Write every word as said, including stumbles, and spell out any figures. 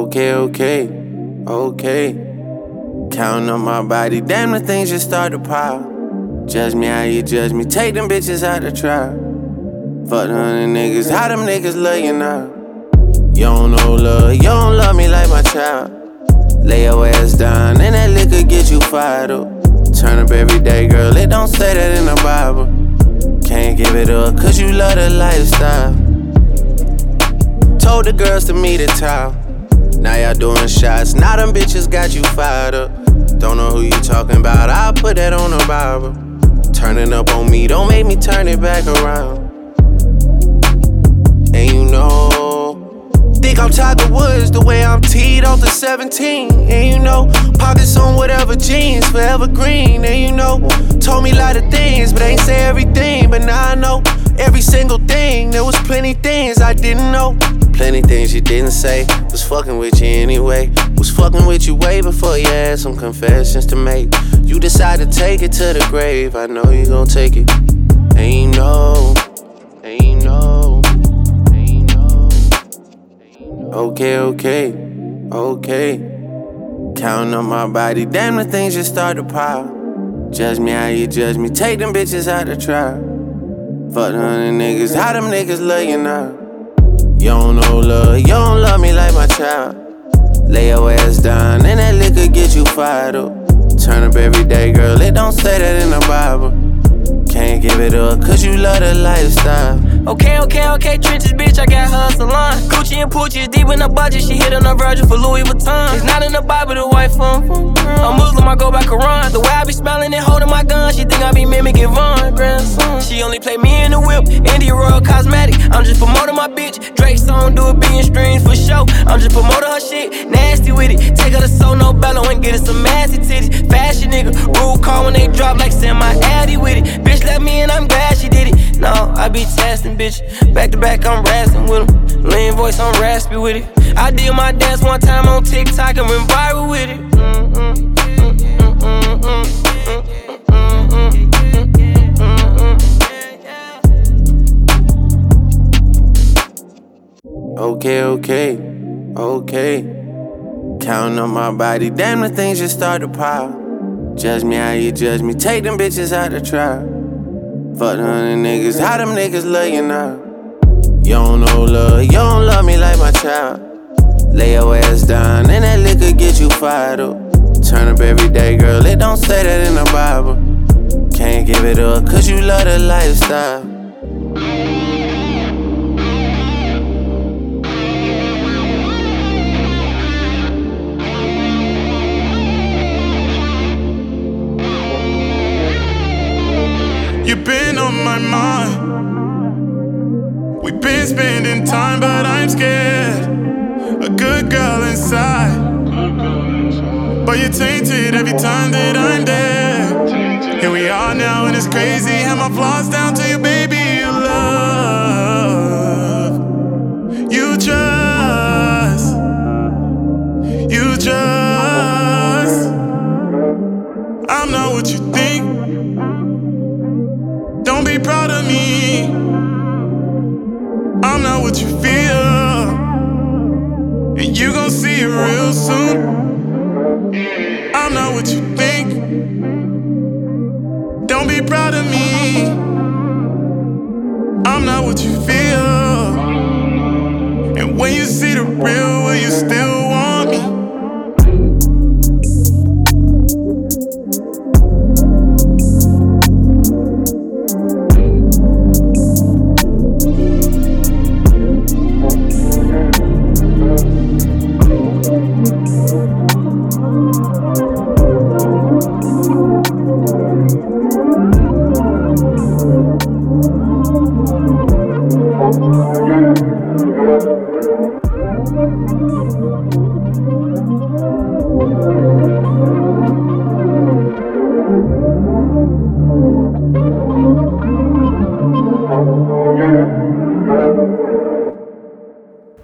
Okay, okay, okay. Counting on my body, damn, the things just start to pile. Judge me how you judge me, take them bitches out the trial. Fuck the hundred niggas, how them niggas love you now? You don't know love, you don't love me like my child. Lay your ass down, and that liquor get you fired up. Turn up every day, girl, it don't say that in the Bible. Can't give it up, cause you love the lifestyle. Told the girls to meet at town. Now y'all doing shots, now them bitches got you fired up. Don't know who you talking about, I'll put that on the Bible. Turning up on me, don't make me turn it back around. And you know, think I'm Tiger Woods the way I'm teed off the seventeen. And you know, pockets on whatever jeans, forever green. And you know, told me a lot of things, but ain't say everything. But now I know every single thing. There was plenty things I didn't know. Plenty things you didn't say. Was fucking with you anyway. Was fucking with you way before you had some confessions to make. You decided to take it to the grave. I know you gon' take it. And you know, and you know, and you know. Okay, okay, okay. Counting on my body, damn, the things just start to pile. Judge me how you judge me, take them bitches out the trial. Fuck the hundred niggas, how them niggas love you now? You don't know love, you don't love me like my child. Lay your ass down, and that liquor get you fired up. Turn up every day, girl, it don't say that in the Bible. Can't give it up, cause you love the lifestyle. Okay, okay, okay, trenches, bitch, I got her a salon. Gucci and Poochie is deep in the budget, she hit on a Virgil for Louis Vuitton. It's not in the Bible, the white phone. I'm Muslim, I go by Quran. The way I be smiling and holding my gun, she think I be mimicking Von. Grandson. She only play me in the whip, Indie Royal Cosmetic. I'm just promoting my bitch, Drake song, do a billion streams for show. I'm just promoting her shit, nasty with it. Take her to Sono Bello and get her some massy titties. Fashion nigga, rule call when they drop like semi-addy with it. Bitch let me in, I'm glad she did it. No, I be testing, bitch. Back to back, I'm rasping with him. Lean voice, I'm raspy with it. I did my dance one time on TikTok and went viral with it. Mm-mm, mm-mm, mm-mm, mm-mm. Okay, okay, okay. Counting on my body, damn, the things just start to pile. Judge me how you judge me, take them bitches out the trial. Fuck the hundred niggas, how them niggas love you now? You don't know love, you don't love me like my child. Lay your ass down, and that liquor get you fired up. Turn up every day, girl, it don't say that in the Bible. Can't give it up, cause you love the lifestyle. You've been on my mind. We've been spending time, but I'm scared. A good girl inside, but you're tainted every time that I'm there. Here we are now, and it's crazy. Have my flaws down to you, baby. You love, you trust, you trust. I'm not what you think. Don't be proud of me. I'm not what you feel, and you gon' see it real soon. I'm not what you think. Don't be proud of me. I'm not what you feel, and when you see the real, will you still want me?